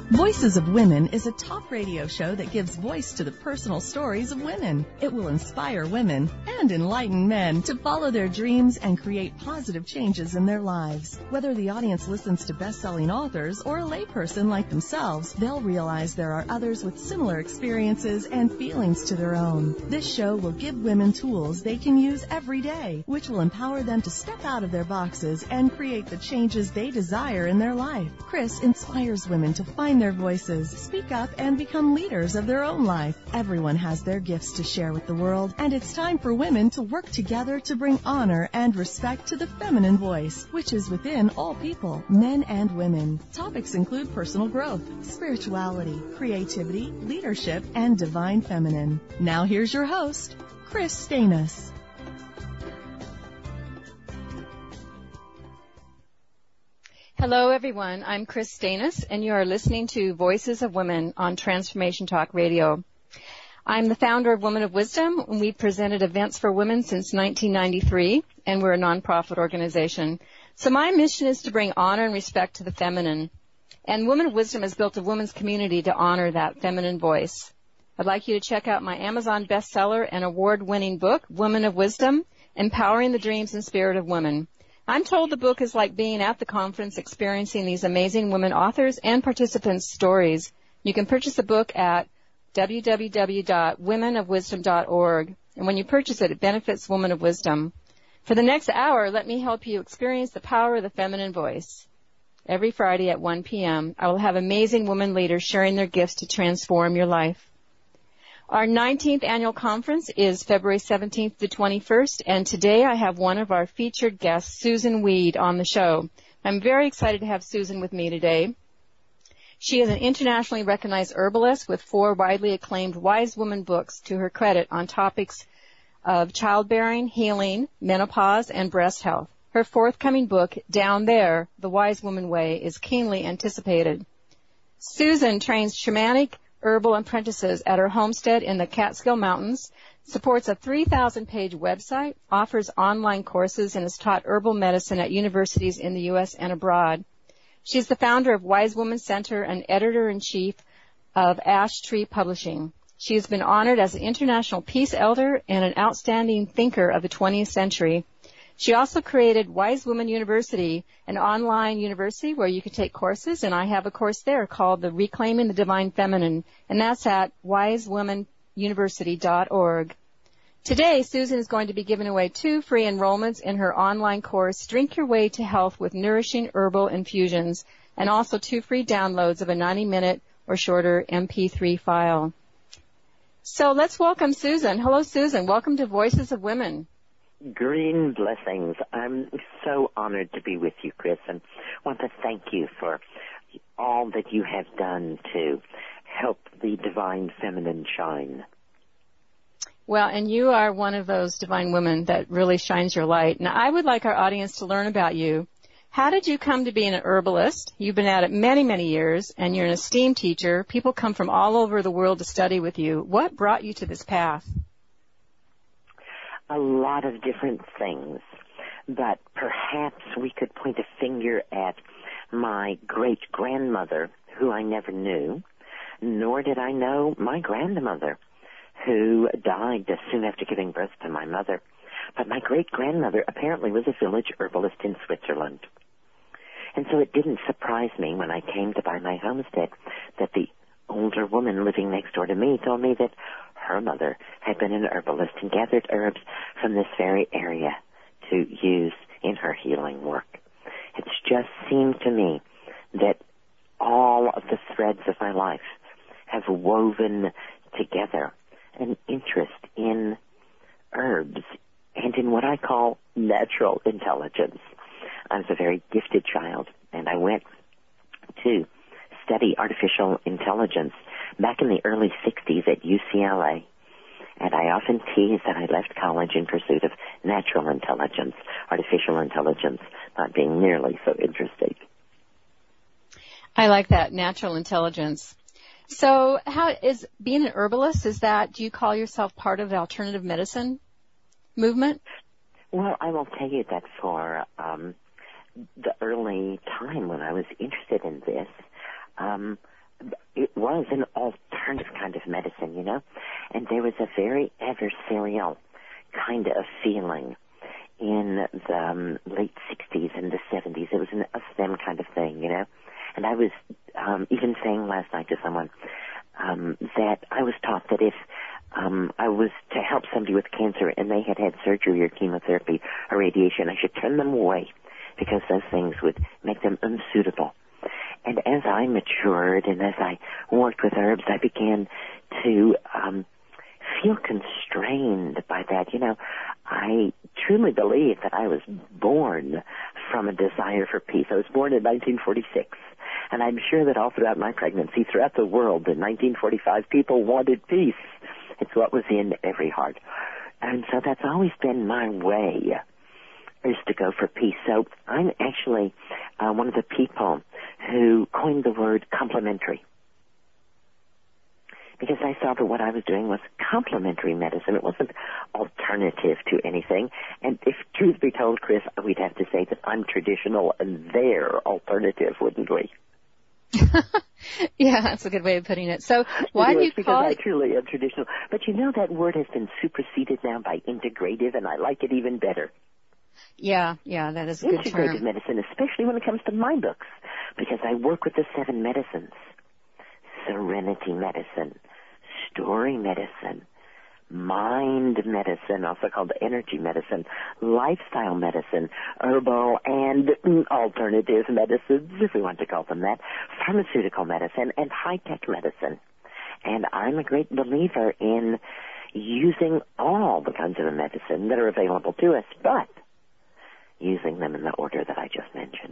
Voices of Women is a talk radio show that gives voice to the personal stories of women. It will inspire women and enlighten men to follow their dreams and create positive changes in their lives. Whether the audience listens to best-selling authors or a layperson like themselves, they'll realize there are others with similar experiences and feelings to their own. This show will give women tools they can use every day, which will empower them to step out of their boxes and create the changes they desire in their life. Chris inspires women to find their voices, speak up, and become leaders of their own life. Everyone has their gifts to share with the world, and it's time for women to work together to bring honor and respect to the feminine voice, which is within all people, men and women. Topics include personal growth, spirituality, creativity, leadership, and divine feminine. Now here's your host, Chris Stanis. Hello, everyone. I'm Chris Stanis, and you are listening to Voices of Women on Transformation Talk Radio. I'm the founder of Women of Wisdom, and we've presented events for women since 1993, and we're a nonprofit organization. So my mission is to bring honor and respect to the feminine, and Women of Wisdom has built a women's community to honor that feminine voice. I'd like you to check out my Amazon bestseller and award-winning book, Women of Wisdom, Empowering the Dreams and Spirit of Women. I'm told the book is like being at the conference experiencing these amazing women authors and participants' stories. You can purchase the book at www.womenofwisdom.org. And when you purchase it, it benefits Women of Wisdom. For the next hour, let me help you experience the power of the feminine voice. Every Friday at 1 p.m., I will have amazing women leaders sharing their gifts to transform your life. Our 19th annual conference is February 17th to 21st, and today I have one of our featured guests, Susan Weed, on the show. I'm very excited to have Susan with me today. She is an internationally recognized herbalist with 4 widely acclaimed Wise Woman books to her credit on topics of childbearing, healing, menopause, and breast health. Her forthcoming book, Down There, The Wise Woman Way, is keenly anticipated. Susan trains shamanic herbal apprentices at her homestead in the Catskill Mountains, supports a 3,000-page website, offers online courses, and has taught herbal medicine at universities in the U.S. and abroad. She is the founder of Wise Woman Center and editor-in-chief of Ash Tree Publishing. She has been honored as an International Peace Elder and an outstanding thinker of the 20th century. She also created Wise Woman University, an online university where you can take courses, and I have a course there called the Reclaiming the Divine Feminine, and that's at wisewomanuniversity.org. Today, Susan is going to be giving away 2 free enrollments in her online course, Drink Your Way to Health with Nourishing Herbal Infusions, and also 2 free downloads of a 90-minute or shorter MP3 file. So let's welcome Susan. Hello, Susan. Welcome to Voices of Women. Green blessings. I'm so honored to be with you, Chris, and want to thank you for all that you have done to help the divine feminine shine. Well, and you are one of those divine women that really shines your light. Now, I would like our audience to learn about you. How did you come to be an herbalist? You've been at it many, many years, and you're an esteemed teacher. People come from all over the world to study with you. What brought you to this path? A lot of different things, but perhaps we could point a finger at my great-grandmother, who I never knew, nor did I know my grandmother, who died soon after giving birth to my mother. But my great-grandmother apparently was a village herbalist in Switzerland. And so it didn't surprise me when I came to buy my homestead that the older woman living next door to me told me that her mother had been an herbalist and gathered herbs from this very area to use in her healing work. It's just seemed to me that all of the threads of my life have woven together an interest in herbs and in what I call natural intelligence. I was a very gifted child, and I went to study artificial intelligence back in the early 60s at UCLA, and I often tease that I left college in pursuit of natural intelligence, artificial intelligence not being nearly so interesting. I like that, natural intelligence. So how is being an herbalist, do you call yourself part of the alternative medicine movement? Well, I will tell you that for the early time when I was interested in this, it was an alternative kind of medicine, you know, and there was a very adversarial kind of feeling in the late 60s and the 70s. It was an us-them kind of thing, you know, and I was even saying last night to someone that I was taught that if I was to help somebody with cancer and they had had surgery or chemotherapy or radiation, I should turn them away because those things would make them unsuitable. And as I matured and as I worked with herbs, I began to feel constrained by that. You know, I truly believe that I was born from a desire for peace. I was born in 1946. And I'm sure that all throughout my pregnancy, throughout the world, in 1945, people wanted peace. It's what was in every heart. And so that's always been my way, is to go for peace. So I'm actually one of the people who coined the word complementary, because I saw that what I was doing was complementary medicine. It wasn't alternative to anything. And if truth be told, Chris, we'd have to say that I'm traditional and they're alternative, wouldn't we? Yeah, that's a good way of putting it. So why do you call it? Because I truly am traditional. But you know, that word has been superseded now by integrative, and I like it even better. Yeah, that is a good term. Integrative medicine, especially when it comes to my books, because I work with the 7 medicines: serenity medicine, story medicine, mind medicine, also called energy medicine, lifestyle medicine, herbal and alternative medicines, if we want to call them that, pharmaceutical medicine, and high-tech medicine. And I'm a great believer in using all the kinds of medicine that are available to us, but using them in the order that I just mentioned.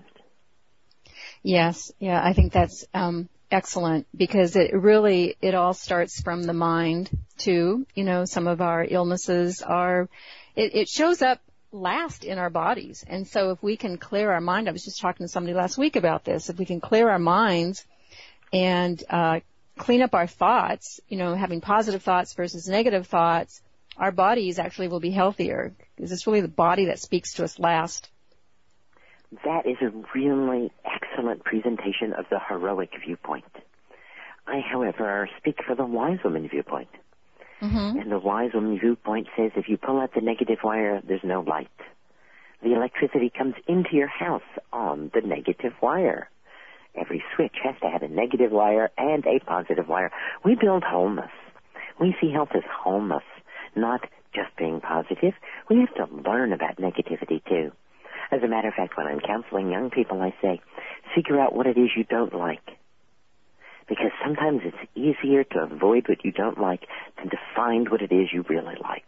Yes, yeah, I think that's excellent, because it all starts from the mind too. You know, some of our illnesses it shows up last in our bodies. And so if we can clear our mind, I was just talking to somebody last week about this, if we can clear our minds and clean up our thoughts, you know, having positive thoughts versus negative thoughts, our bodies actually will be healthier, because it's really the body that speaks to us last. That is a really excellent presentation of the heroic viewpoint. I, however, speak for the wise woman viewpoint. Mm-hmm. And the wise woman viewpoint says if you pull out the negative wire, there's no light. The electricity comes into your house on the negative wire. Every switch has to have a negative wire and a positive wire. We build wholeness. We see health as wholeness, not just being positive. We have to learn about negativity, too. As a matter of fact, when I'm counseling young people, I say, figure out what it is you don't like. Because sometimes it's easier to avoid what you don't like than to find what it is you really like.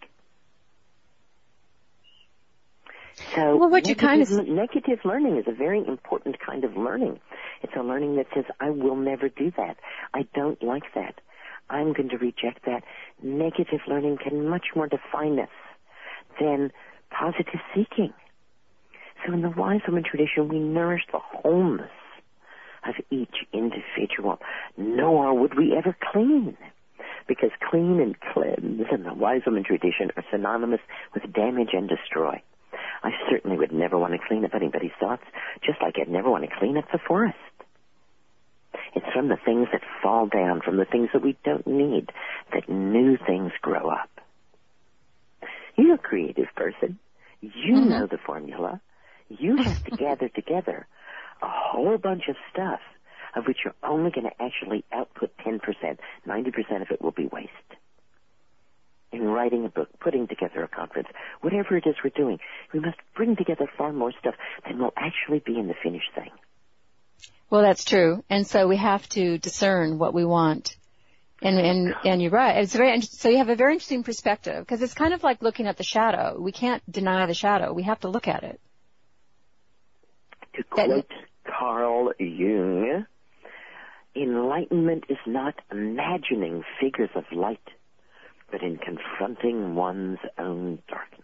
So negative learning is a very important kind of learning. It's a learning that says, I will never do that. I don't like that. I'm going to reject that. Negative learning can much more define us than positive seeking. So in the wise woman tradition, we nourish the wholeness of each individual, nor would we ever clean, because clean and cleanse in the wise woman tradition are synonymous with damage and destroy. I certainly would never want to clean up anybody's thoughts, just like I'd never want to clean up the forest. It's from the things that fall down, from the things that we don't need, that new things grow up. You're a creative person. You know the formula. You have to gather together a whole bunch of stuff of which you're only going to actually output 10%. 90% of it will be waste. In writing a book, putting together a conference, whatever it is we're doing, we must bring together far more stuff than will actually be in the finished thing. Well, that's true. And so we have to discern what we want. And you're right. It's very so you have a very interesting perspective, because it's kind of like looking at the shadow. We can't deny the shadow. We have to look at it. To quote Carl Jung, enlightenment is not imagining figures of light, but in confronting one's own darkness.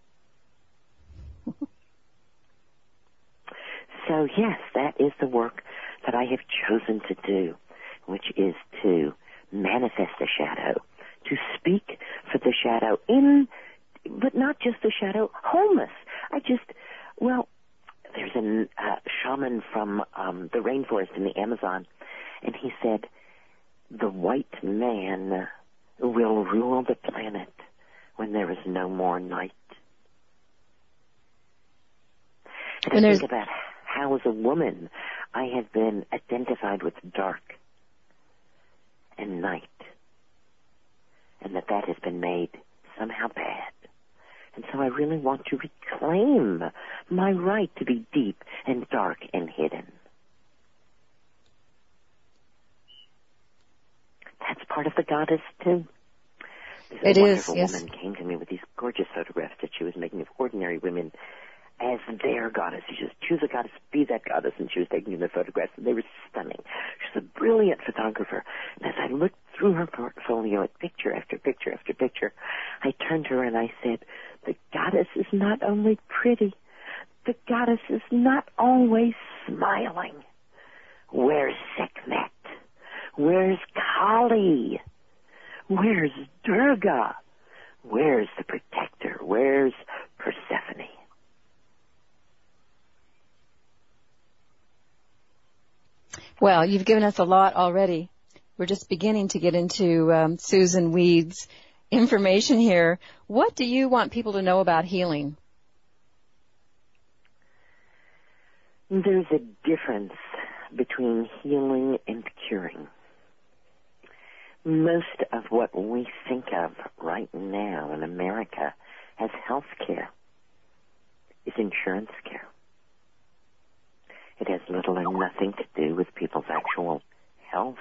So yes, that is the work that I have chosen to do, which is to manifest the shadow, to speak for the shadow but not just the shadow, wholeness. There's a shaman from the rainforest in the Amazon, and he said, the white man will rule the planet when there is no more night. And I think about how, as a woman, I have been identified with dark and night, and that has been made somehow bad. And so I really want to reclaim my right to be deep and dark and hidden. That's part of the goddess, too. This wonderful woman came to me with these gorgeous photographs that she was making of ordinary women as their goddess. She says, choose a goddess, be that goddess. And she was taking the photographs, and they were stunning. She's a brilliant photographer. And as I looked through her portfolio at picture after picture after picture, I turned to her and I said, the goddess is not only pretty, the goddess is not always smiling. Where's Sekhmet? Where's Kali? Where's Durga? Where's the protector? Where's Persephone? Well, you've given us a lot already. We're just beginning to get into Susun Weed's information here. What do you want people to know about healing? There's a difference between healing and curing. Most of what we think of right now in America as health care is insurance care. It has little or nothing to do with people's actual health.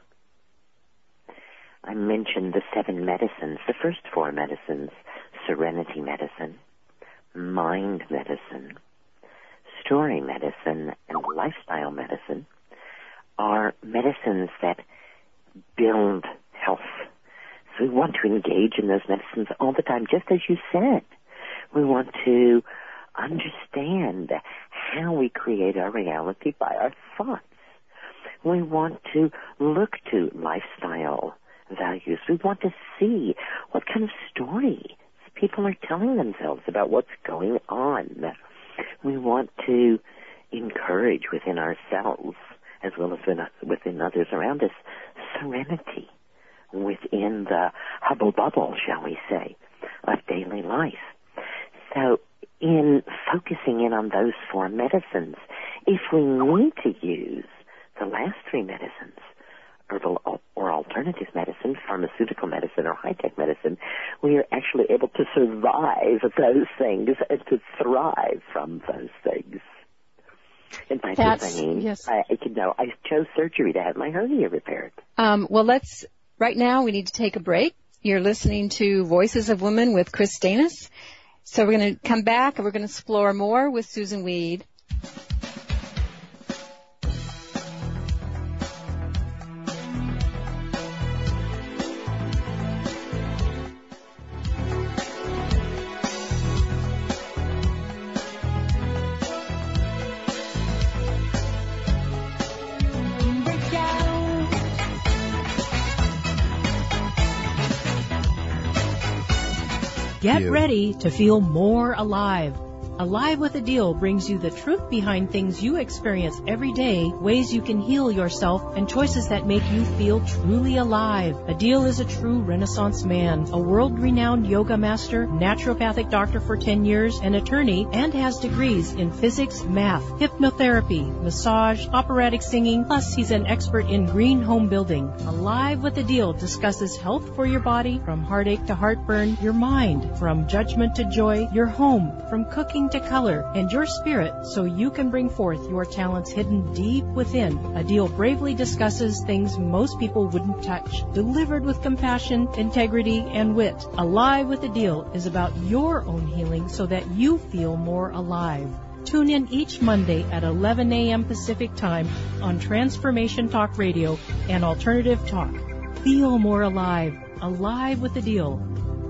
I mentioned the 7 medicines, the first 4 medicines: serenity medicine, mind medicine, story medicine, and lifestyle medicine are medicines that build health. So we want to engage in those medicines all the time, just as you said. We want to understand how we create our reality by our thoughts. We want to look to lifestyle values. We want to see what kind of stories people are telling themselves about what's going on. We want to encourage within ourselves, as well as within others around us, serenity within the hubble bubble, shall we say, of daily life. So in focusing in on those 4 medicines, if we need to use the last 3 medicines, herbal or alternative medicine, pharmaceutical medicine, or high-tech medicine, we are actually able to survive those things and to thrive from those things. And by this I mean, yes. I chose surgery to have my hernia repaired. Right now we need to take a break. You're listening to Voices of Women with Chris Stanis. So we're going to come back and we're going to explore more with Susun Weed. Get ready to feel more alive. Alive with a Deal brings you the truth behind things you experience every day, ways you can heal yourself, and choices that make you feel truly alive. A Deal is a true Renaissance man, a world-renowned yoga master, naturopathic doctor for 10 years, an attorney, and has degrees in physics, math, hypnotherapy, massage, operatic singing, plus he's an expert in green home building. Alive with a Deal discusses health for your body, from heartache to heartburn, your mind, from judgment to joy, your home, from cooking to color, and your spirit, so you can bring forth your talents hidden deep within. A Deal bravely discusses things most people wouldn't touch, delivered with compassion, integrity, and wit. Alive with a Deal is about your own healing so that you feel more alive. Tune in each Monday at 11 a.m. Pacific Time on Transformation Talk Radio and Alternative Talk. Feel more alive. Alive with a Deal.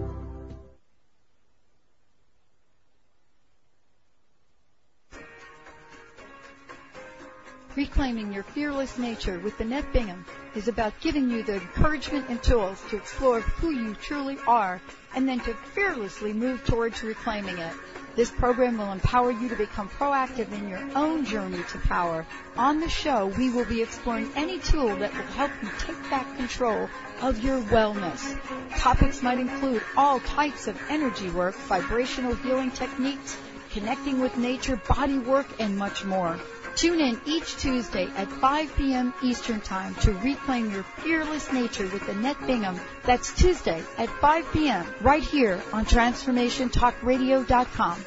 Reclaiming Your Fearless Nature with Annette Bingham is about giving you the encouragement and tools to explore who you truly are and then to fearlessly move towards reclaiming it. This program will empower you to become proactive in your own journey to power. On the show, we will be exploring any tool that will help you take back control of your wellness. Topics might include all types of energy work, vibrational healing techniques, connecting with nature, body work, and much more. Tune in each Tuesday at 5 p.m. Eastern Time to reclaim your fearless nature with Annette Bingham. That's Tuesday at 5 p.m. right here on TransformationTalkRadio.com.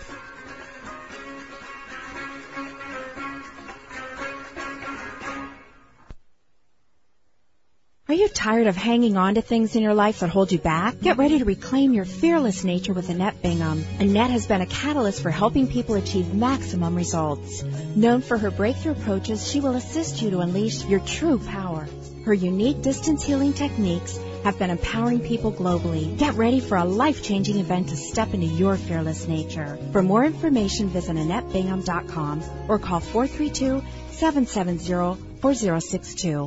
Are you tired of hanging on to things in your life that hold you back? Get ready to reclaim your fearless nature with Annette Bingham. Annette has been a catalyst for helping people achieve maximum results. Known for her breakthrough approaches, she will assist you to unleash your true power. Her unique distance healing techniques have been empowering people globally. Get ready for a life-changing event to step into your fearless nature. For more information, visit AnnetteBingham.com or call 432-770-4062.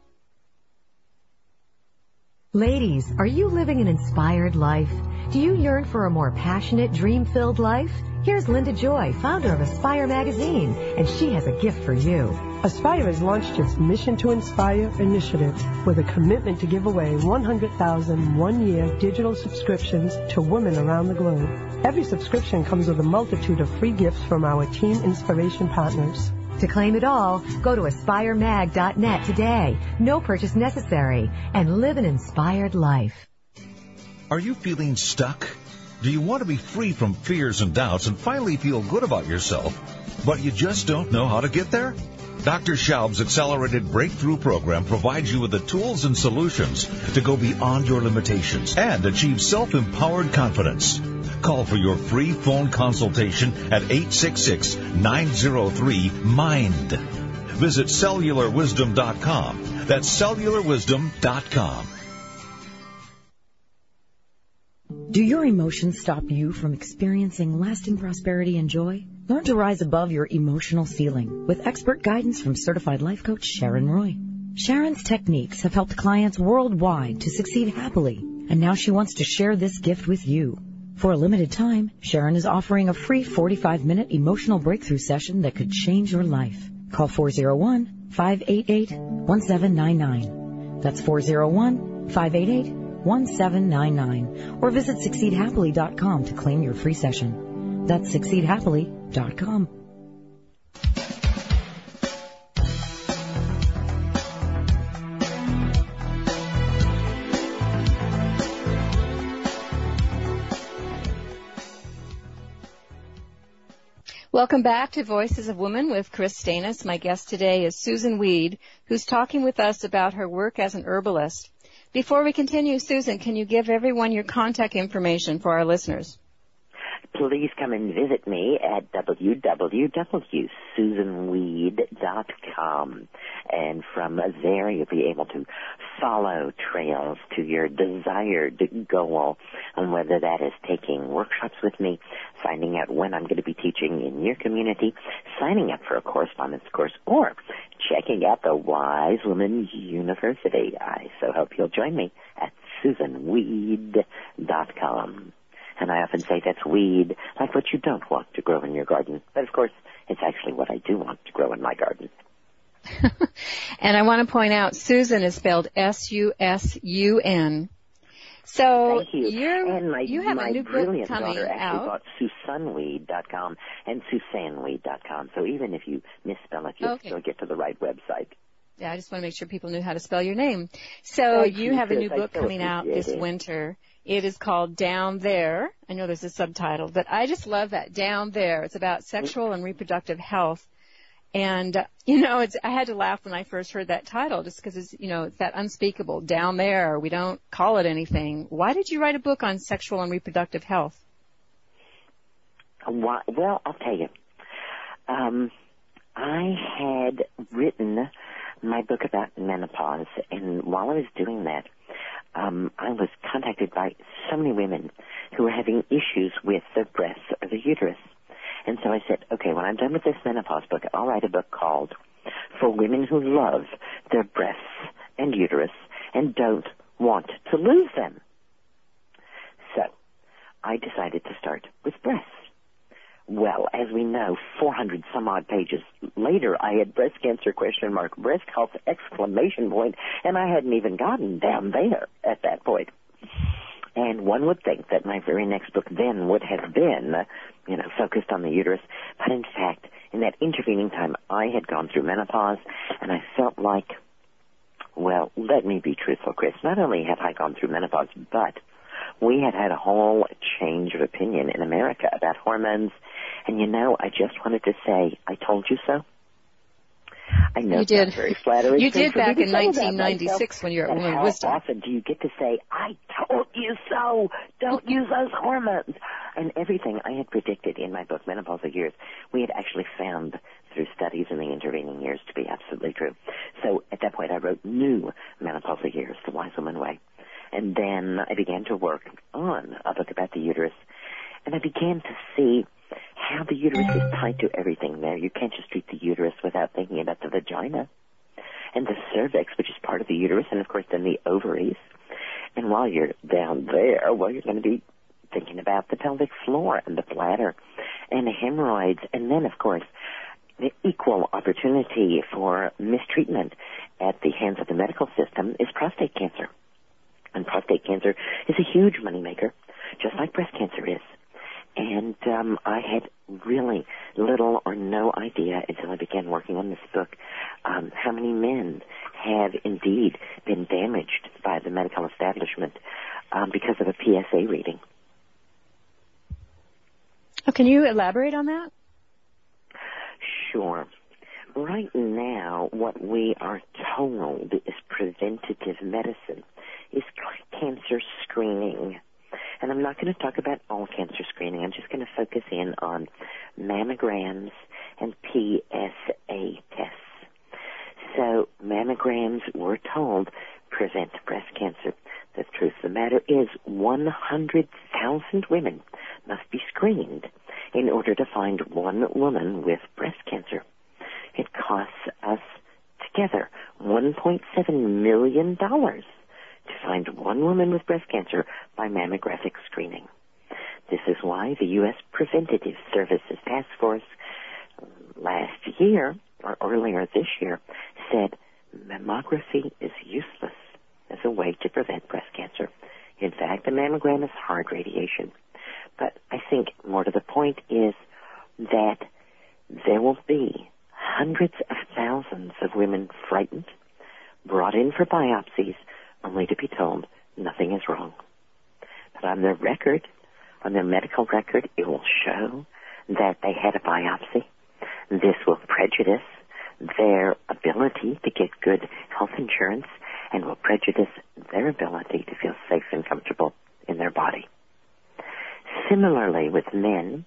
Ladies, are you living an inspired life? Do you yearn for a more passionate, dream-filled life? Here's Linda Joy, founder of Aspire Magazine, and she has a gift for you. Aspire has launched its Mission to Inspire initiative with a commitment to give away 100,000 one-year digital subscriptions to women around the globe. Every subscription comes with a multitude of free gifts from our Team Inspiration partners. To claim it all, go to aspiremag.net today. No purchase necessary. And live an inspired life. Are you feeling stuck? Do you want to be free from fears and doubts and finally feel good about yourself, but you just don't know how to get there? Dr. Schaub's Accelerated Breakthrough Program provides you with the tools and solutions to go beyond your limitations and achieve self-empowered confidence. Call for your free phone consultation at 866-903-MIND. Visit cellularwisdom.com. That's cellularwisdom.com. Do your emotions stop you from experiencing lasting prosperity and joy? Learn to rise above your emotional ceiling with expert guidance from certified life coach Sharon Roy. Sharon's techniques have helped clients worldwide to succeed happily, and now she wants to share this gift with you. For a limited time, Sharon is offering a free 45-minute emotional breakthrough session that could change your life. Call 401-588-1799. That's 401-588-1799. Or visit SucceedHappily.com to claim your free session. That's SucceedHappily.com. Welcome back to Voices of Women with Chris Stanis. My guest today is Susan Weed, who's talking with us about her work as an herbalist. Before we continue, Susan, can you give everyone your contact information for our listeners? Please come and visit me at www.susanweed.com. And from there, you'll be able to follow trails to your desired goal, and whether that is taking workshops with me, finding out when I'm going to be teaching in your community, signing up for a correspondence course, or checking out the Wise Women University. I so hope you'll join me at susanweed.com. And I often say that's weed, like what you don't want to grow in your garden. But, of course, it's actually what I do want to grow in my garden. And I want to point out, Susan is spelled S-U-S-U-N. So thank you. You have a new book coming daughter actually out. bought SusanWeed.com and SusanWeed.com. So even if you misspell it, you'll still get to the right website. Yeah, I just want to make sure people knew how to spell your name. So you have a new book coming out this winter. It is called Down There. I know there's a subtitle, but I just love that, Down There. It's about sexual and reproductive health. And, I had to laugh when I first heard that title just because it's that unspeakable, down there. We don't call it anything. Why did you write a book on sexual and reproductive health? Well, I'll tell you. I had written my book about menopause, and while I was doing that, I was contacted by so many women who were having issues with their breasts or their uterus. And so I said, okay, when I'm done with this menopause book, I'll write a book called For Women Who Love Their Breasts and Uterus and Don't Want to Lose Them. So I decided to start with breasts. well, as we know, 400 some odd pages later, I had breast cancer, breast health, ! And I hadn't even gotten down there at that point. And one would think that my very next book then would have been, focused on the uterus. But in fact, in that intervening time, I had gone through menopause, and I felt like, well, let me be truthful, Chris. Not only have I gone through menopause, but we had a whole change of opinion in America about hormones. And, I just wanted to say, I told you so. I know you did. Very flattering. You did back in 1996 when you were at Women Wisdom. How often do you get to say, I told you so, don't use those hormones? And everything I had predicted in my book, Menopausal Years, we had actually found through studies in the intervening years to be absolutely true. So at that point, I wrote New Menopausal Years, The Wise Woman Way. And then I began to work on a book about the uterus. And I began to see how the uterus is tied to everything there. You can't just treat the uterus without thinking about the vagina and the cervix, which is part of the uterus, and, of course, then the ovaries. And while you're down there, you're going to be thinking about the pelvic floor and the bladder and the hemorrhoids. And then, of course, the equal opportunity for mistreatment at the hands of the medical system is prostate cancer. And prostate cancer is a huge moneymaker, just like breast cancer is. And I had really little or no idea until I began working on this book how many men have indeed been damaged by the medical establishment because of a PSA reading. Oh, can you elaborate on that? Sure. Right now, what we are told is preventative medicine is cancer screening. And I'm not going to talk about all cancer screening. I'm just going to focus in on mammograms and PSA tests. So mammograms, we're told, prevent breast cancer. The truth of the matter is 100,000 women must be screened in order to find one woman with breast cancer. It costs us together $1.7 million to find one woman with breast cancer by mammographic screening. This is why the U.S. Preventative Services Task Force last year, or earlier this year, said mammography is useless as a way to prevent breast cancer. In fact, a mammogram is hard radiation. But I think more to the point is that there will be hundreds of thousands of women frightened, brought in for biopsies, only to be told nothing is wrong. But on their record, on their medical record, it will show that they had a biopsy. This will prejudice their ability to get good health insurance and will prejudice their ability to feel safe and comfortable in their body. Similarly with men,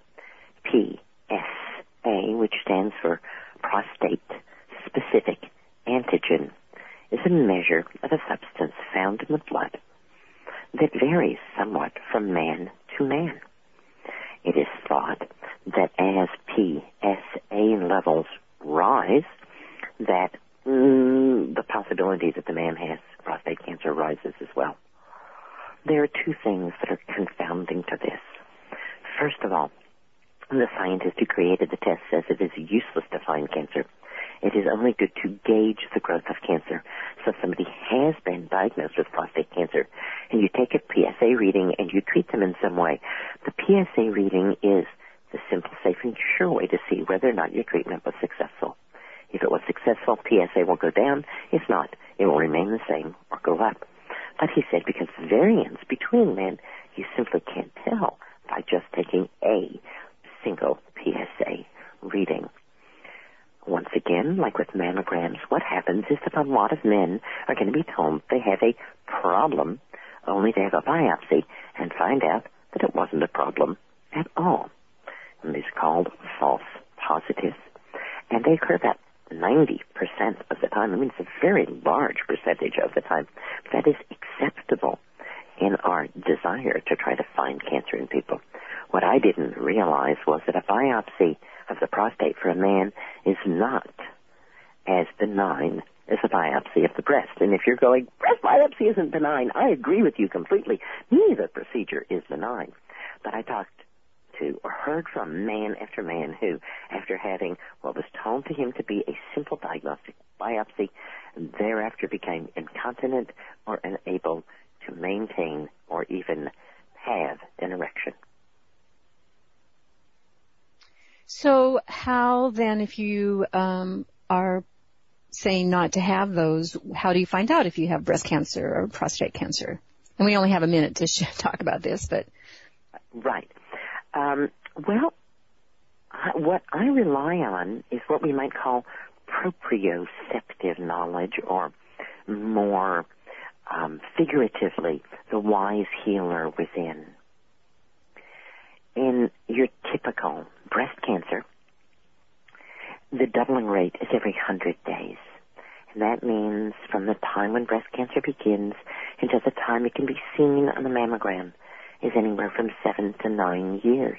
PSA, which stands for prostate-specific antigen, is a measure of a substance found in the blood that varies somewhat from man to man. It is thought that as PSA levels rise, that the possibility that the man has prostate cancer rises as well. There are two things that are confounding to this. First of all, the scientist who created the test says it is useless to find cancer. It is only good to gauge the growth of cancer. So if somebody has been diagnosed with prostate cancer and you take a PSA reading and you treat them in some way, the PSA reading is the simple, safe, and sure way to see whether or not your treatment was successful. If it was successful, PSA will go down. If not, it will remain the same or go up. But he said because variance between men, you simply can't tell by just taking a single PSA reading. Once again, like with mammograms, what happens is that a lot of men are going to be told they have a problem only to have a biopsy and find out that it wasn't a problem at all. And these are called false positives. And they occur about 90% of the time. I mean, it's a very large percentage of the time. That is acceptable in our desire to try to find cancer in people. What I didn't realize was that a biopsy of the prostate for a man is not as benign as a biopsy of the breast. And if you're going, breast biopsy isn't benign, I agree with you completely. Neither procedure is benign. But I talked to or heard from man after man who, after having what was told to him to be a simple diagnostic biopsy, thereafter became incontinent or unable to maintain or even have an erection. So how then, if you are saying not to have those, how do you find out if you have breast cancer or prostate cancer? And we only have a minute to talk about this, but... Right. Well, what I rely on is what we might call proprioceptive knowledge, or more figuratively, the wise healer within. In your typical breast cancer, the doubling rate is every 100 days. And that means from the time when breast cancer begins until the time it can be seen on a mammogram is anywhere from 7 to 9 years.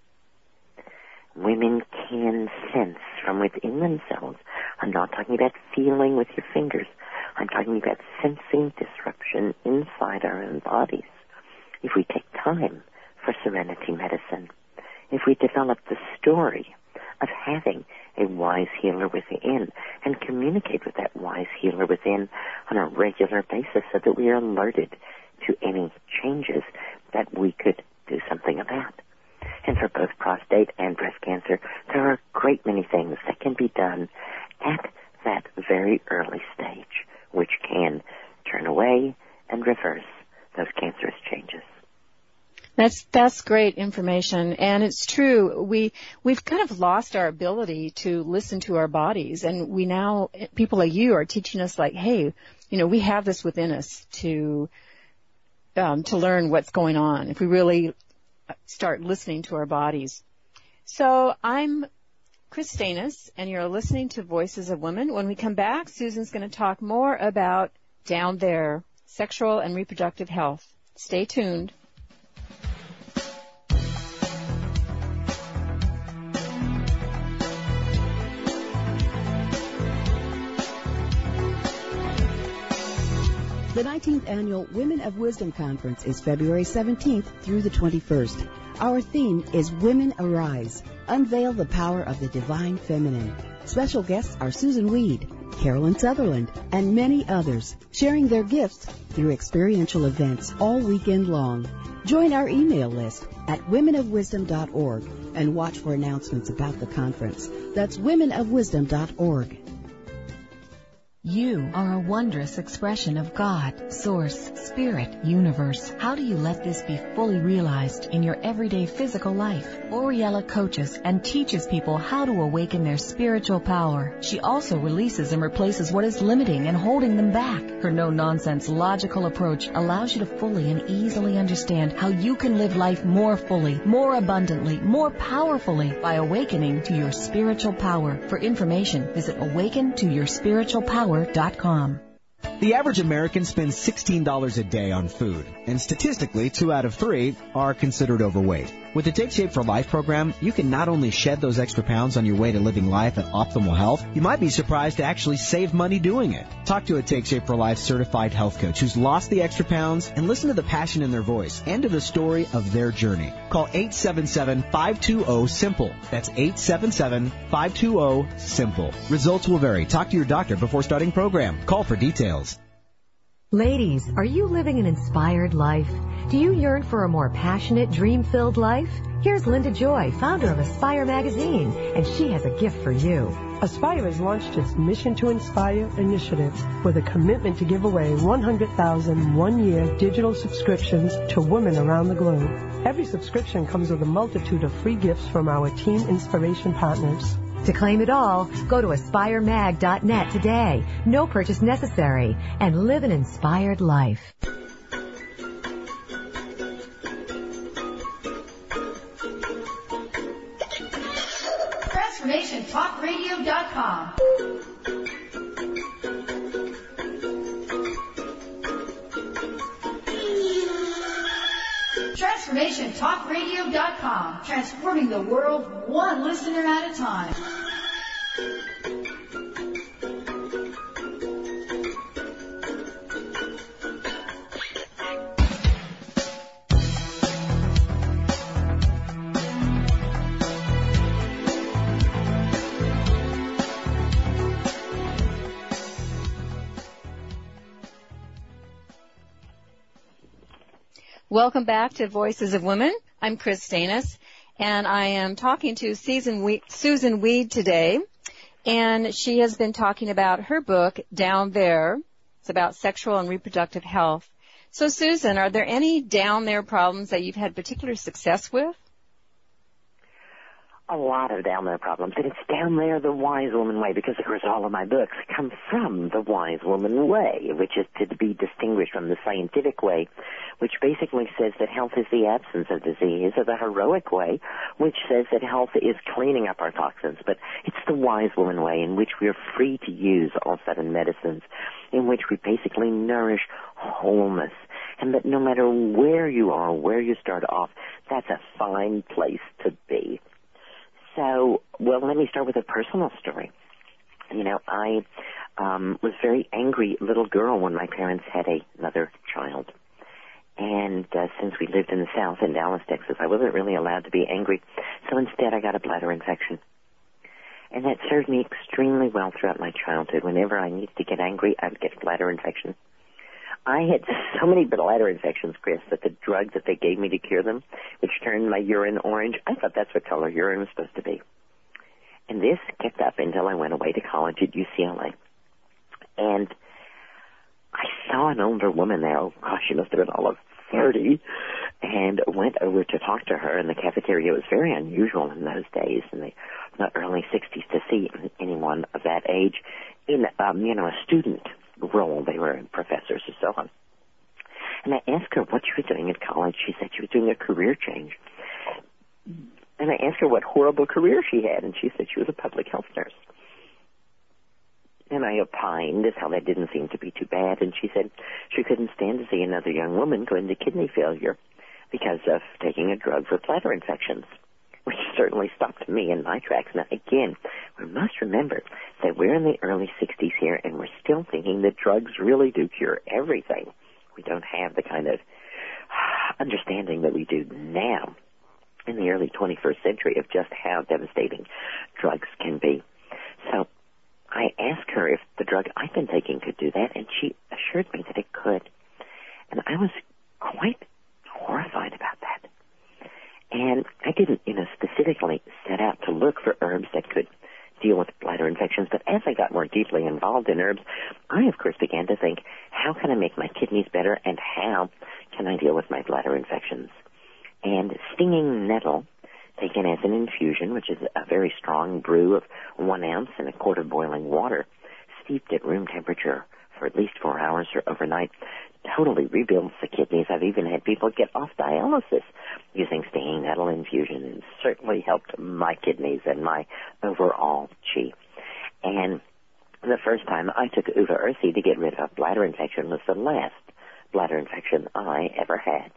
Women can sense from within themselves. I'm not talking about feeling with your fingers. I'm talking about sensing disruption inside our own bodies. If we take time for serenity medicine, if we develop the story of having a wise healer within and communicate with that wise healer within on a regular basis so that we are alerted to any changes that we could do something about. And for both prostate and breast cancer, there are a great many things that can be done at that very early stage, which can turn away and reverse those cancerous changes. That's great information, and it's true. We've kind of lost our ability to listen to our bodies, and we now, people like you are teaching us, like, hey, we have this within us to learn what's going on if we really start listening to our bodies. So I'm Chris Stanis, and you're listening to Voices of Women. When we come back, Susan's going to talk more about down there, sexual and reproductive health. Stay tuned. The 19th Annual Women of Wisdom Conference is February 17th through the 21st. Our theme is Women Arise, Unveil the Power of the Divine Feminine. Special guests are Susan Weed, Carolyn Sutherland, and many others, sharing their gifts through experiential events all weekend long. Join our email list at womenofwisdom.org and watch for announcements about the conference. That's womenofwisdom.org. You are a wondrous expression of God, Source, Spirit, Universe. How do you let this be fully realized in your everyday physical life? Oriella coaches and teaches people how to awaken their spiritual power. She also releases and replaces what is limiting and holding them back. Her no-nonsense, logical approach allows you to fully and easily understand how you can live life more fully, more abundantly, more powerfully by awakening to your spiritual power. For information, visit awakentoyourspiritualpower.com. The average American spends $16 a day on food, and statistically, 2 out of 3 are considered overweight. With the Take Shape for Life program, you can not only shed those extra pounds on your way to living life at optimal health, you might be surprised to actually save money doing it. Talk to a Take Shape for Life certified health coach who's lost the extra pounds, and listen to the passion in their voice and to the story of their journey. Call 877-520-SIMPLE. That's 877-520-SIMPLE. Results will vary. Talk to your doctor before starting program. Call for details. Ladies, are you living an inspired life? Do you yearn for a more passionate, dream-filled life? Here's Linda Joy, founder of Aspire Magazine, and she has a gift for you. Aspire has launched its Mission to Inspire initiative with a commitment to give away 100,000 one-year digital subscriptions to women around the globe. Every subscription comes with a multitude of free gifts from our Team Inspiration partners. To claim it all, go to aspiremag.net today. No purchase necessary, and live an inspired life. TransformationTalkRadio.com. TransformationTalkRadio.com. Transforming the world one listener at a time. Welcome back to Voices of Women. I'm Chris Stanis, and I am talking to Susan Weed today, and she has been talking about her book, Down There. It's about sexual and reproductive health. So, Susan, are there any down there problems that you've had particular success with? A lot of down there problems, and it's down there the wise woman way, because of course all of my books come from the wise woman way, which is to be distinguished from the scientific way, which basically says that health is the absence of disease, or the heroic way, which says that health is cleaning up our toxins. But it's the wise woman way, in which we are free to use all 7 medicines, in which we basically nourish wholeness, and that no matter where you are, where you start off, that's a fine place to be. So, well, let me start with a personal story. You know, I was a very angry little girl when my parents had another child. And since we lived in the South, in Dallas, Texas, I wasn't really allowed to be angry. So instead, I got a bladder infection. And that served me extremely well throughout my childhood. Whenever I needed to get angry, I would get a bladder infection. I had so many bladder infections, Chris, that the drug that they gave me to cure them, which turned my urine orange, I thought that's what color urine was supposed to be. And this kept up until I went away to college at UCLA. And I saw an older woman there. Oh, gosh, she must have been all of 30, and went over to talk to her in the cafeteria. It was very unusual in those days, in the early 60s, to see anyone of that age in, a student role. They were professors and so on. And I asked her what she was doing at college. She said she was doing a career change. And I asked her what horrible career she had, and she said she was a public health nurse. And I opined as how that didn't seem to be too bad, and she said she couldn't stand to see another young woman go into kidney failure because of taking a drug for bladder infections, which certainly stopped me in my tracks. Now, again, we must remember that we're in the early 60s here, and we're still thinking that drugs really do cure everything. We don't have the kind of understanding that we do now in the early 21st century of just how devastating drugs can be. So I asked her if the drug I've been taking could do that, and she assured me that it could. And I was quite horrified about that. And I didn't, specifically set out to look for herbs that could deal with bladder infections, but as I got more deeply involved in herbs, I, of course, began to think, how can I make my kidneys better, and how can I deal with my bladder infections? And stinging nettle, taken as an infusion, which is a very strong brew of 1 ounce in a quart of boiling water, steeped at room temperature for at least 4 hours or overnight, totally rebuilds the kidneys. I've even had people get off dialysis using stinging nettle infusion, and certainly helped my kidneys and my overall chi. And the first time I took Uva Ursi to get rid of a bladder infection was the last bladder infection I ever had.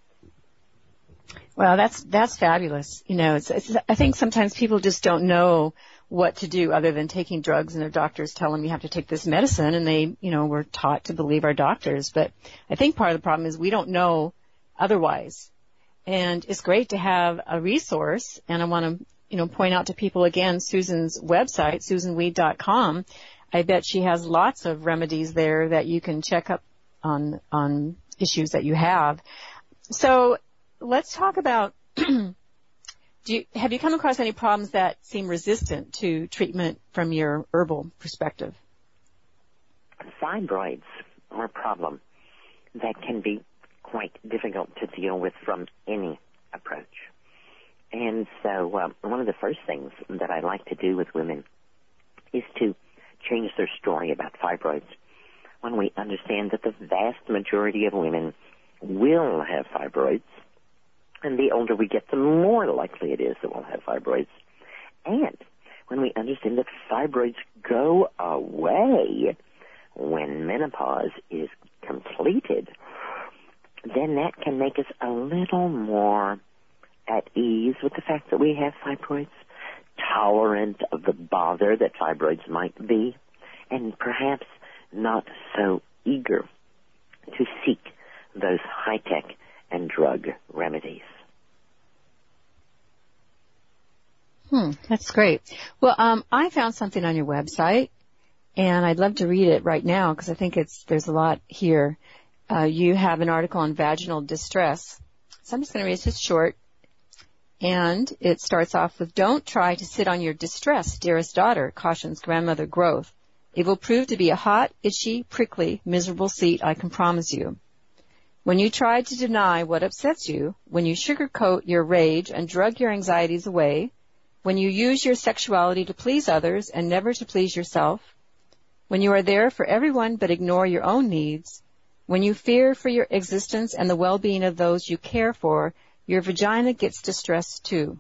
Well, that's fabulous. I think sometimes people just don't know what to do other than taking drugs, and their doctors tell them you have to take this medicine, and they, we're taught to believe our doctors. But I think part of the problem is we don't know otherwise. And it's great to have a resource, and I want to, point out to people again Susan's website, susanweed.com. I bet she has lots of remedies there that you can check up on issues that you have. So let's talk about, have you come across any problems that seem resistant to treatment from your herbal perspective? Fibroids are a problem that can be quite difficult to deal with from any approach. And so one of the first things that I like to do with women is to change their story about fibroids. When we understand that the vast majority of women will have fibroids, and the older we get, the more likely it is that we'll have fibroids. And when we understand that fibroids go away when menopause is completed, then that can make us a little more at ease with the fact that we have fibroids, tolerant of the bother that fibroids might be, and perhaps not so eager to seek those high-tech and drug remedies. That's great. Well, I found something on your website, and I'd love to read it right now because I think there's a lot here. you have an article on vaginal distress. So I'm just going to read it. It's short. And it starts off with, "Don't try to sit on your distress, dearest daughter," cautions grandmother Growth. "It will prove to be a hot, itchy, prickly, miserable seat, I can promise you. When you try to deny what upsets you, when you sugarcoat your rage and drug your anxieties away, when you use your sexuality to please others and never to please yourself, when you are there for everyone but ignore your own needs, when you fear for your existence and the well-being of those you care for, your vagina gets distressed too."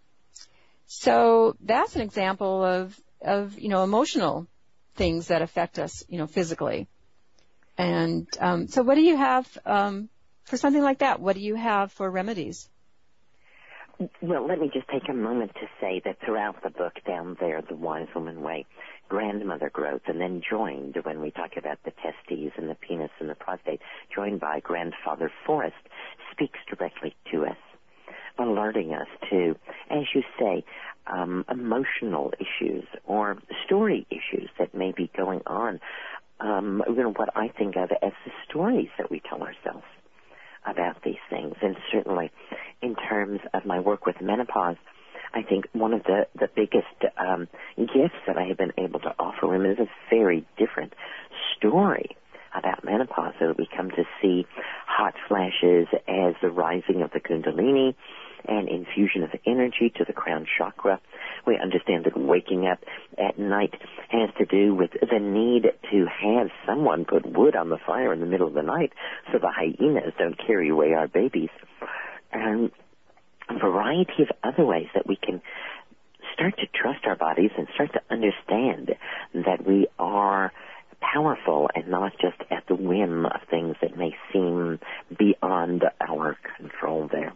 So that's an example of emotional things that affect us, physically. And so what do you have for something like that? What do you have for remedies? Well, let me just take a moment to say that throughout the book down there, The Wise Woman Way, Grandmother Growth, and then joined when we talk about the testes and the penis and the prostate, joined by Grandfather Forrest, speaks directly to us, alerting us to, as you say, emotional issues or story issues that may be going on. What I think of as the stories that we tell ourselves about these things. And certainly in terms of my work with menopause, I think one of the biggest gifts that I have been able to offer women is a very different story about menopause, so that we come to see hot flashes as the rising of the Kundalini and infusion of energy to the crown chakra. We understand that waking up at night has to do with the need to have someone put wood on the fire in the middle of the night so the hyenas don't carry away our babies. And a variety of other ways that we can start to trust our bodies and start to understand that we are powerful and not just at the whim of things that may seem beyond our control there.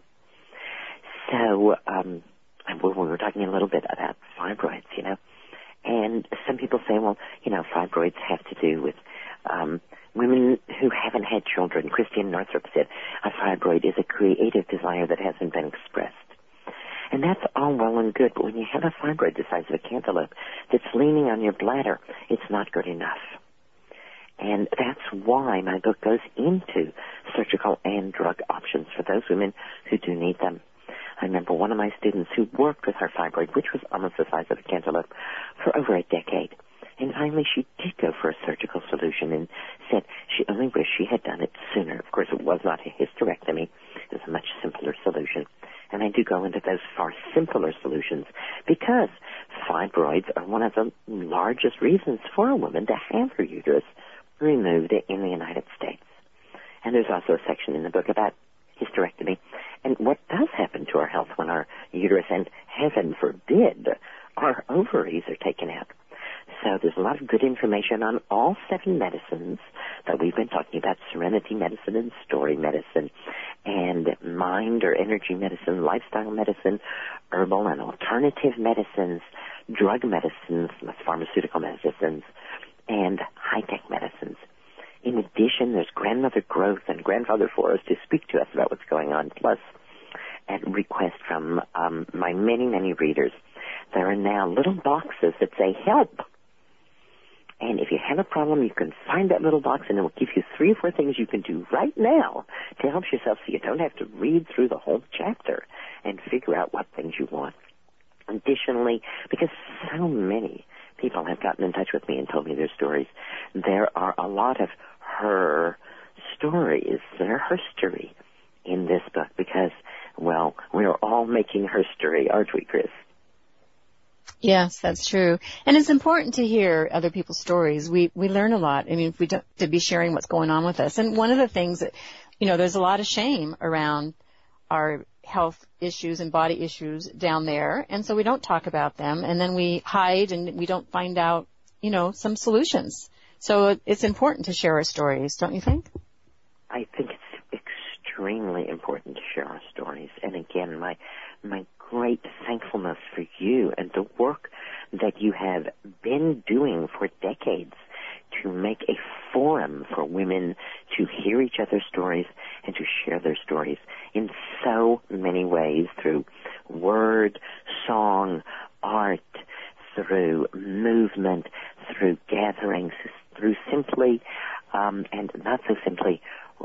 So, we were talking a little bit about fibroids, and some people say, well, fibroids have to do with women who haven't had children. Christian Northrup said a fibroid is a creative desire that hasn't been expressed. And that's all well and good, but when you have a fibroid the size of a cantaloupe that's leaning on your bladder, it's not good enough. And that's why my book goes into surgical and drug options for those women who do need them. I remember one of my students who worked with her fibroid, which was almost the size of a cantaloupe, for over a decade. And finally she did go for a surgical solution and said she only wished she had done it sooner. Of course, it was not a hysterectomy. It was a much simpler solution. And I do go into those far simpler solutions because fibroids are one of the largest reasons for a woman to have her uterus removed in the United States. And there's also a section in the book about hysterectomy and what does happen to our health when our uterus and, heaven forbid, our ovaries are taken out. So there's a lot of good information on all 7 medicines that we've been talking about: serenity medicine and story medicine and mind or energy medicine, lifestyle medicine, herbal and alternative medicines, drug medicines, pharmaceutical medicines, and high-tech medicines. In addition, there's Grandmother Growth and Grandfather Forrest to speak to us about what's going on. Plus, at request from my many, many readers, there are now little boxes that say help. And if you have a problem, you can find that little box and it will give you 3 or 4 things you can do right now to help yourself so you don't have to read through the whole chapter and figure out what things you want. Additionally, because so many people have gotten in touch with me and told me their stories, there are a lot of her stories, their herstory in this book because, well, we're all making herstory, aren't we, Chris? Yes, that's true. And it's important to hear other people's stories. We learn a lot. I mean, if we don't, to be sharing what's going on with us. And one of the things that, there's a lot of shame around our health issues and body issues down there. And so we don't talk about them. And then we hide and we don't find out, some solutions. So it's important to share our stories, don't you think? I think it's extremely important to share our stories. And again, my great thankfulness for you and the work that you have been doing for decades to make a forum for women to hear each other's stories and to share their stories in so many ways, through word, song, art, through movement, through gatherings, through simply, and not so simply,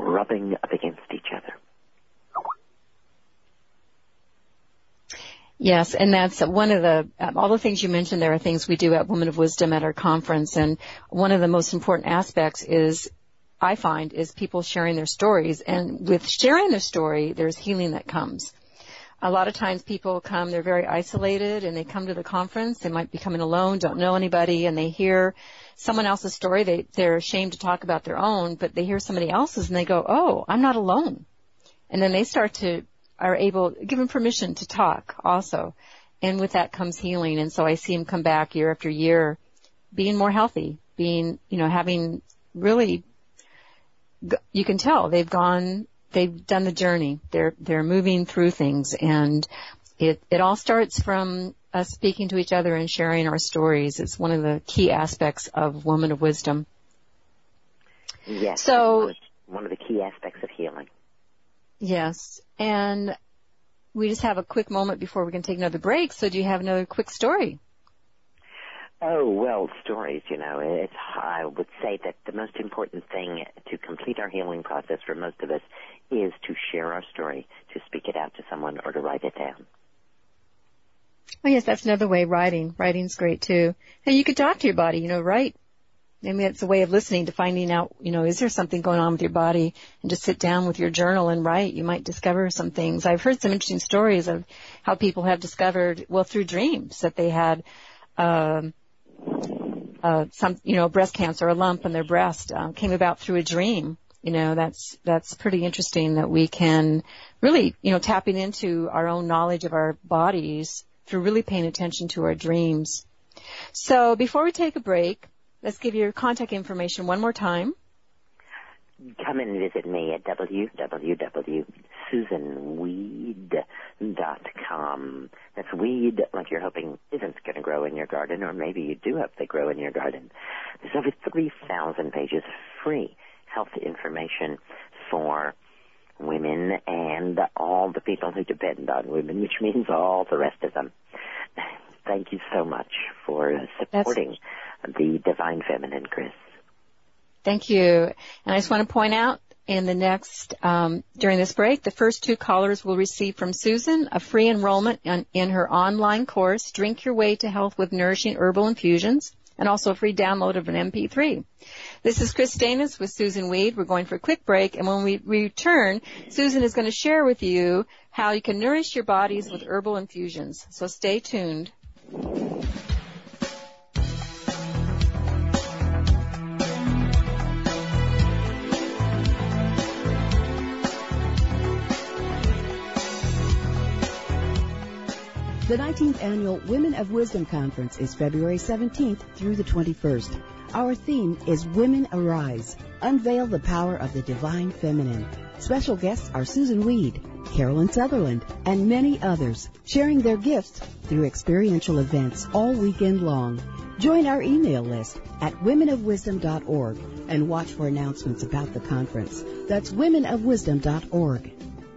Yes, and that's one of the, all the things you mentioned there are things we do at Women of Wisdom at our conference, and one of the most important aspects is, I find, is people sharing their stories, and with sharing their story, there's healing that comes. A lot of times people come, they're very isolated, and they come to the conference, they might be coming alone, don't know anybody, and they hear someone else's story, they're ashamed to talk about their own, but they hear somebody else's, and they go, oh, I'm not alone. And then they are able, given permission to talk also. And with that comes healing. And so I see them come back year after year, being more healthy, having really, you can tell they've done the journey. They're moving through things. And it all starts from us speaking to each other and sharing our stories. It's one of the key aspects of Women of Wisdom. Yes. So, one of the key aspects of healing. Yes, and we just have a quick moment before we can take another break, so do you have another quick story? Oh, well, stories, I would say that the most important thing to complete our healing process for most of us is to share our story, to speak it out to someone, or to write it down. Oh, yes, that's another way, writing. Writing's great, too. And you could talk to your body, write. I mean, it's a way of listening to finding out, is there something going on with your body, and just sit down with your journal and write. You might discover some things. I've heard some interesting stories of how people have discovered, through dreams, that they had, breast cancer, a lump in their breast, came about through a dream. That's pretty interesting that we can really, tapping into our own knowledge of our bodies through really paying attention to our dreams. So before we take a break, let's give your contact information one more time. Come and visit me at www.susanweed.com. That's weed like you're hoping isn't going to grow in your garden, or maybe you do hope they grow in your garden. There's over 3,000 pages of free health information for women and all the people who depend on women, which means all the rest of them. Thank you so much for supporting the Divine Feminine, Chris. Thank you. And I just want to point out, in the next, during this break, the first 2 callers will receive from Susan a free enrollment in her online course, Drink Your Way to Health with Nourishing Herbal Infusions, and also a free download of an MP3. This is Chris Stanis with Susan Weed. We're going for a quick break, and when we return, Susan is going to share with you how you can nourish your bodies with herbal infusions. So stay tuned. The 19th Annual Women of Wisdom Conference is February 17th through the 21st. Our theme is Women Arise, Unveil the Power of the Divine Feminine. Special guests are Susan Weed, Carolyn Sutherland, and many others, sharing their gifts through experiential events all weekend long. Join our email list at womenofwisdom.org and watch for announcements about the conference. That's womenofwisdom.org.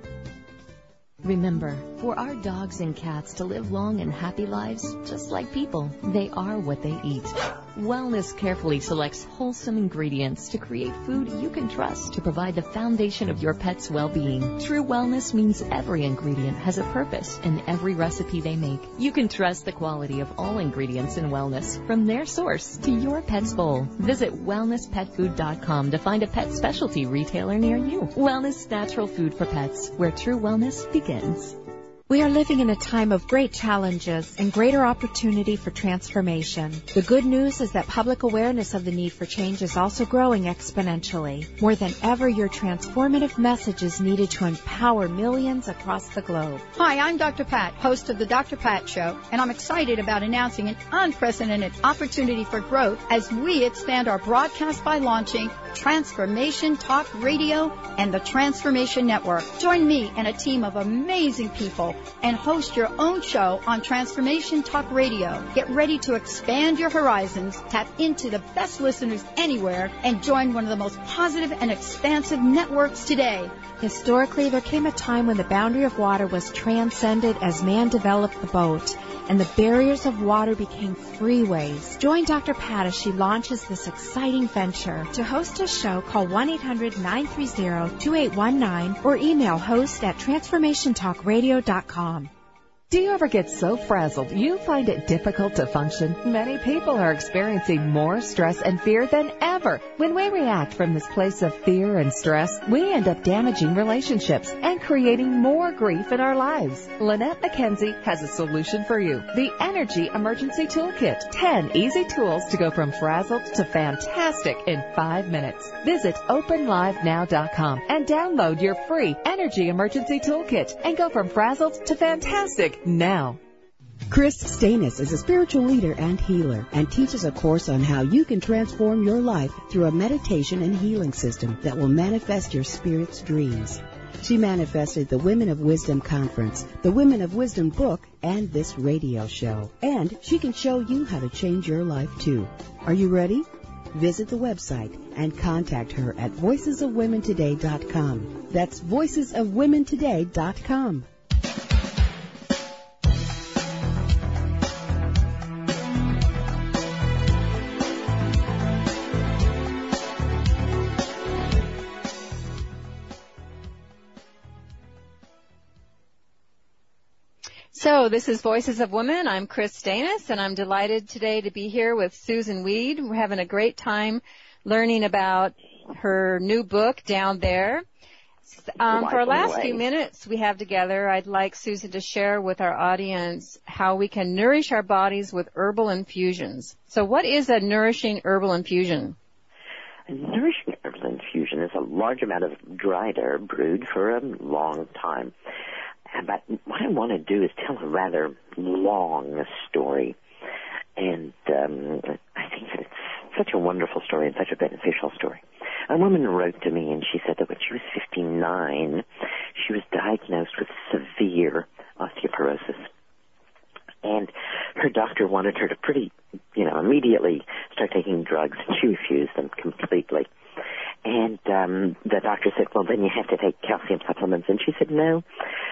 Remember, for our dogs and cats to live long and happy lives, just like people, they are what they eat. Wellness carefully selects wholesome ingredients to create food you can trust to provide the foundation of your pet's well-being. True wellness means every ingredient has a purpose in every recipe they make. You can trust the quality of all ingredients in wellness, from their source to your pet's bowl. Visit wellnesspetfood.com to find a pet specialty retailer near you. Wellness Natural Food for Pets, where true wellness begins. We are living in a time of great challenges and greater opportunity for transformation. The good news is that public awareness of the need for change is also growing exponentially. More than ever, your transformative message is needed to empower millions across the globe. Hi, I'm Dr. Pat, host of the Dr. Pat Show, and I'm excited about announcing an unprecedented opportunity for growth as we expand our broadcast by launching Transformation Talk Radio and the Transformation Network. Join me and a team of amazing people and host your own show on Transformation Talk Radio. Get ready to expand your horizons, tap into the best listeners anywhere, and join one of the most positive and expansive networks today. Historically, there came a time when the boundary of water was transcended as man developed the boat, and the barriers of water became freeways. Join Dr. Pat as she launches this exciting venture. To host a show, call 1-800-930-2819 or email host@transformationtalkradio.com. Do you ever get so frazzled you find it difficult to function? Many people are experiencing more stress and fear than ever. When we react from this place of fear and stress, we end up damaging relationships and creating more grief in our lives. Lynette McKenzie has a solution for you. The Energy Emergency Toolkit. 10 easy tools to go from frazzled to fantastic in 5 minutes. Visit openlivenow.com and download your free Energy Emergency Toolkit and go from frazzled to fantastic now. Chris Stanis is a spiritual leader and healer and teaches a course on how you can transform your life through a meditation and healing system that will manifest your spirit's dreams. She manifested the Women of Wisdom Conference, the Women of Wisdom book, and this radio show. And she can show you how to change your life too. Are you ready? Visit the website and contact her at voicesofwomentoday.com. That's voicesofwomentoday.com. So this is Voices of Women. I'm Chris Stanis, and I'm delighted today to be here with Susan Weed. We're having a great time learning about her new book, Down There. For our last few minutes we have together, I'd like Susan to share with our audience how we can nourish our bodies with herbal infusions. So what is a nourishing herbal infusion? A nourishing herbal infusion is a large amount of dried herb brewed for a long time. But what I want to do is tell a rather long story. And I think that it's such a wonderful story and such a beneficial story. A woman wrote to me and she said that when she was 59, she was diagnosed with severe osteoporosis. And her doctor wanted her to immediately start taking drugs, and she refused them completely. And the doctor said, well, then you have to take calcium supplements. And she said, no,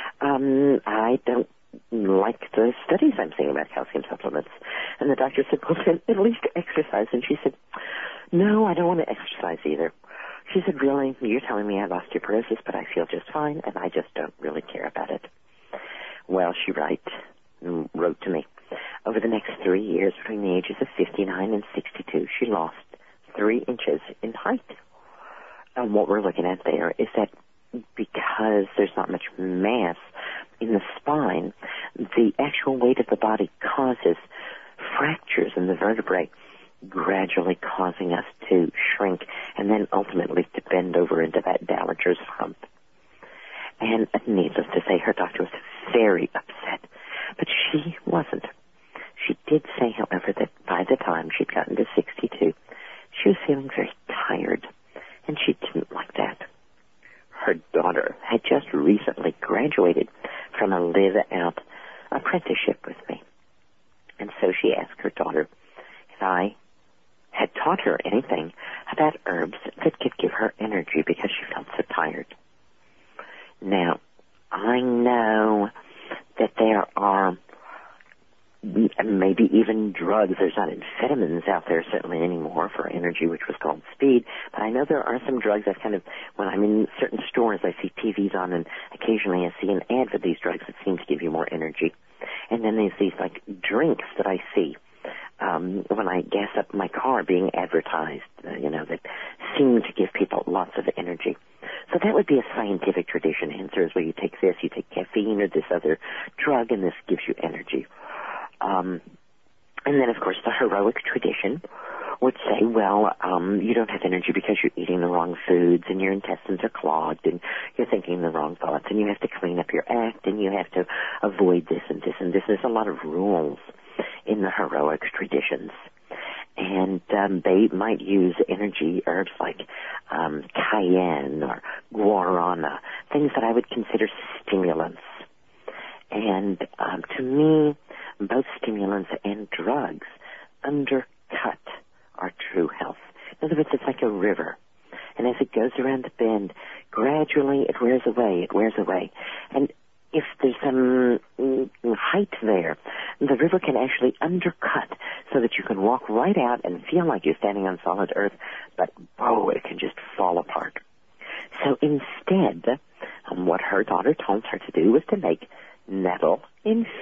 I don't like the studies I'm seeing about calcium supplements. And the doctor said, well, then at least exercise. And she said, no, I don't want to exercise either. She said, really, you're telling me I have osteoporosis, but I feel just fine, and I just don't really care about it. Well, she wrote to me. Over the next 3 years, between the ages of 59 and 62, she lost 3 inches in height. And what we're looking at there is that because there's not much mass in the spine, the actual weight of the body causes fractures in the vertebrae, gradually causing us to shrink and then ultimately to bend over into that Dowager's hump. And needless to say, her doctor was very upset, but she wasn't. She did say, however, that by the time she'd gotten to 62, she was feeling very tired, and she didn't like that. Her daughter had just recently graduated from a live-out apprenticeship with me. And so she asked her daughter if I had taught her anything about herbs that could give her energy because she felt so tired. Now, I know that there are maybe even drugs. There's not amphetamines out there certainly anymore for energy, which was called speed. But I know there are some drugs that when I'm in certain stores, I see TVs on, and occasionally I see an ad for these drugs that seem to give you more energy. And then there's these drinks that I see when I gas up my car being advertised, that seem to give people lots of energy. So that would be a scientific tradition answer, is where you take this, you take caffeine or this other drug, and this gives you energy. And then, of course, the heroic tradition would say, well, you don't have energy because you're eating the wrong foods and your intestines are clogged and you're thinking the wrong thoughts and you have to clean up your act and you have to avoid this and this and this. There's a lot of rules in the heroic traditions. And they might use energy herbs like cayenne or guarana, things that I would consider stimulants. And to me, both stimulants and drugs undercut our true health. In other words, it's like a river. And as it goes around the bend, gradually it wears away. And if there's some height there, the river can actually undercut so that you can walk right out and feel like you're standing on solid earth, but, it can just fall apart. So instead, what her daughter told her to do was to make nettle infusions.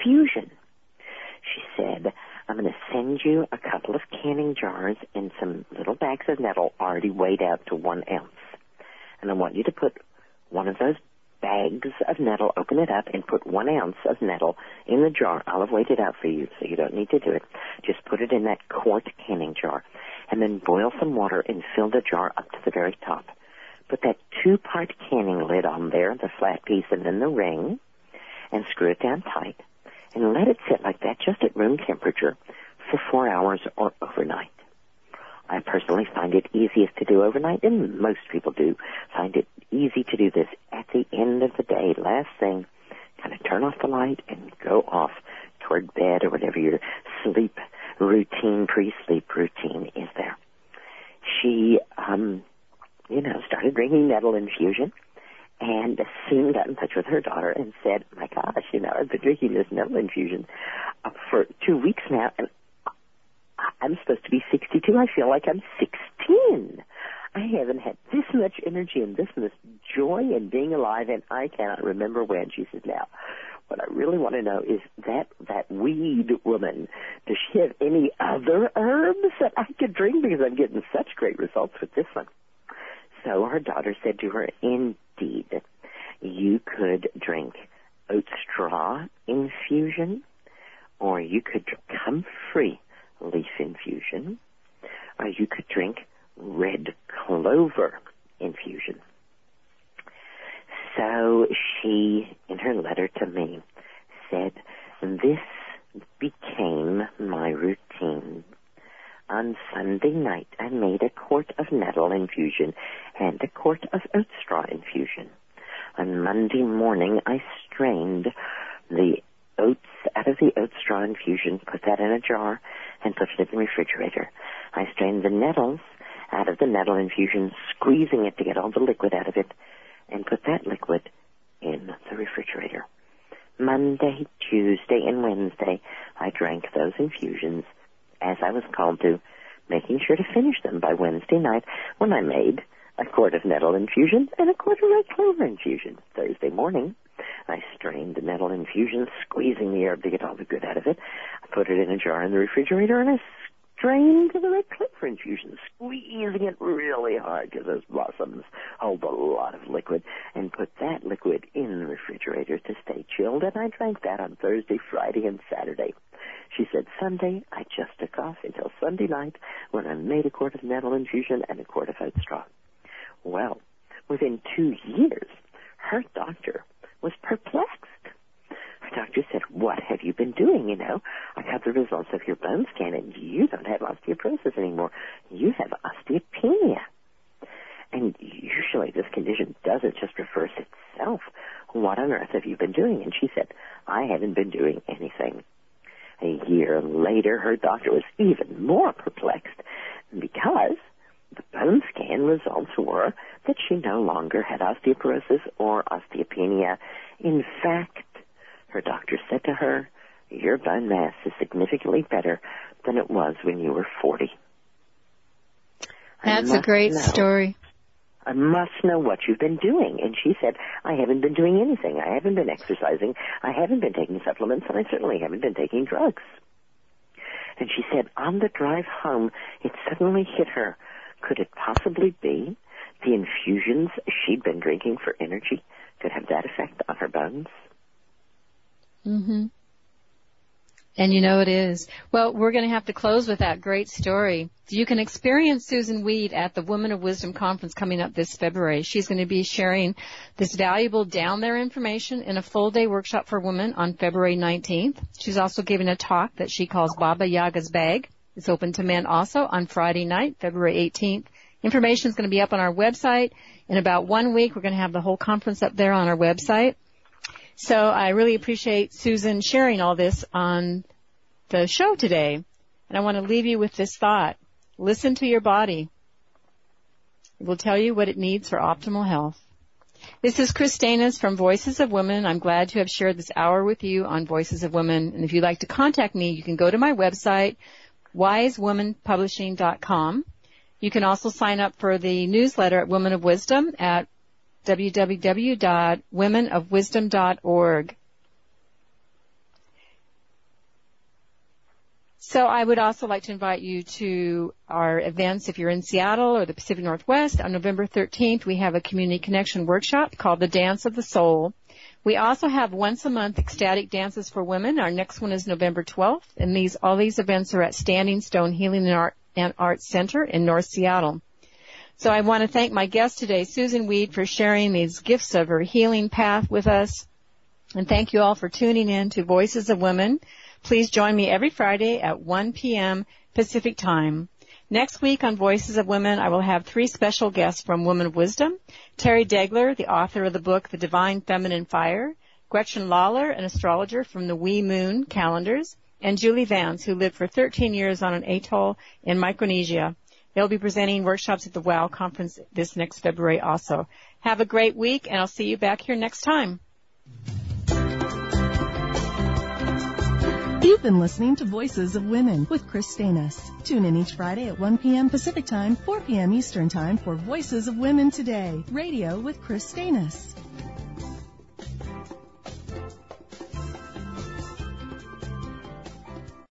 infusion. She said, I'm going to send you a couple of canning jars and some little bags of nettle already weighed out to 1 ounce. And I want you to put one of those bags of nettle, open it up, and put 1 ounce of nettle in the jar. I'll have weighed it out for you, so you don't need to do it. Just put it in that quart canning jar, and then boil some water and fill the jar up to the very top. Put that 2-part canning lid on there, the flat piece and then the ring, and screw it down tight. And let it sit like that, just at room temperature, for 4 hours or overnight. I personally find it easiest to do overnight, and most people do find it easy to do this at the end of the day. Last thing, kind of turn off the light and go off toward bed or whatever your sleep routine, pre-sleep routine is there. She, started drinking nettle infusion, and soon got in touch with her daughter and said, my gosh, I've been drinking this nettle infusion for 2 weeks now, and I'm supposed to be 62. I feel like I'm 16. I haven't had this much energy and this much joy in being alive, and I cannot remember when. She says, now, what I really want to know is that weed woman, does she have any other herbs that I could drink? Because I'm getting such great results with this one. So her daughter said to her, indeed, you could drink oat straw infusion, or you could drink comfrey leaf infusion, or you could drink red clover infusion. So she, in her letter to me, said, this became my routine. On Sunday night, I made a quart of nettle infusion and a quart of oat straw infusion. On Monday morning, I strained the oats out of the oat straw infusion, put that in a jar, and put it in the refrigerator. I strained the nettles out of the nettle infusion, squeezing it to get all the liquid out of it, and put that liquid in the refrigerator. Monday, Tuesday, and Wednesday, I drank those infusions as I was called to, making sure to finish them by Wednesday night when I made a quart of nettle infusion and a quart of red clover infusion. Thursday morning, I strained the nettle infusion, squeezing the herb to get all the good out of it. I put it in a jar in the refrigerator, and I strained the red clover infusion, squeezing it really hard because those blossoms hold a lot of liquid, and put that liquid in the refrigerator to stay chilled, and I drank that on Thursday, Friday, and Saturday. She said Sunday, I just took off until Sunday night when I made a quart of nettle infusion and a quart of oat straw. Well, within 2 years, her doctor was perplexed. Her doctor said, what have you been doing? I got the results of your bone scan, and you don't have osteoporosis anymore. You have osteopenia. And usually this condition doesn't just reverse itself. What on earth have you been doing? And she said, I haven't been doing anything. A year later, her doctor was even more perplexed because the bone scan results were that she no longer had osteoporosis or osteopenia. In fact, her doctor said to her, your bone mass is significantly better than it was when you were 40. That's a great story. I must know what you've been doing. And she said, I haven't been doing anything. I haven't been exercising. I haven't been taking supplements, and I certainly haven't been taking drugs. And she said, on the drive home, it suddenly hit her. Could it possibly be the infusions she'd been drinking for energy could have that effect on her bones? Mm-hmm. And it is. Well, we're going to have to close with that great story. You can experience Susan Weed at the Women of Wisdom Conference coming up this February. She's going to be sharing this valuable down there information in a full-day workshop for women on February 19th. She's also giving a talk that she calls Baba Yaga's Bag. It's open to men also on Friday night, February 18th. Information is going to be up on our website. In about 1 week, we're going to have the whole conference up there on our website. So I really appreciate Susan sharing all this on the show today. And I want to leave you with this thought. Listen to your body. It will tell you what it needs for optimal health. This is Chris Stanis from Voices of Women. I'm glad to have shared this hour with you on Voices of Women. And if you'd like to contact me, you can go to my website, wisewomanpublishing.com. You can also sign up for the newsletter at Women of Wisdom at www.womenofwisdom.org. So I would also like to invite you to our events if you're in Seattle or the Pacific Northwest. On November 13th, we have a community connection workshop called The Dance of the Soul. We also have once a month ecstatic dances for women. Our next one is November 12th, and all these events are at Standing Stone Healing and Art Center in North Seattle. So I want to thank my guest today, Susan Weed, for sharing these gifts of her healing path with us. And thank you all for tuning in to Voices of Women. Please join me every Friday at 1 p.m. Pacific Time. Next week on Voices of Women, I will have 3 special guests from Women of Wisdom: Terry Degler, the author of the book The Divine Feminine Fire; Gretchen Lawler, an astrologer from the Wee Moon calendars; and Julie Vance, who lived for 13 years on an atoll in Micronesia. They'll be presenting workshops at the WOW conference this next February also. Have a great week, and I'll see you back here next time. You've been listening to Voices of Women with Chris Stanis. Tune in each Friday at 1 p.m. Pacific Time, 4 p.m. Eastern Time for Voices of Women Today, radio with Chris Stanis.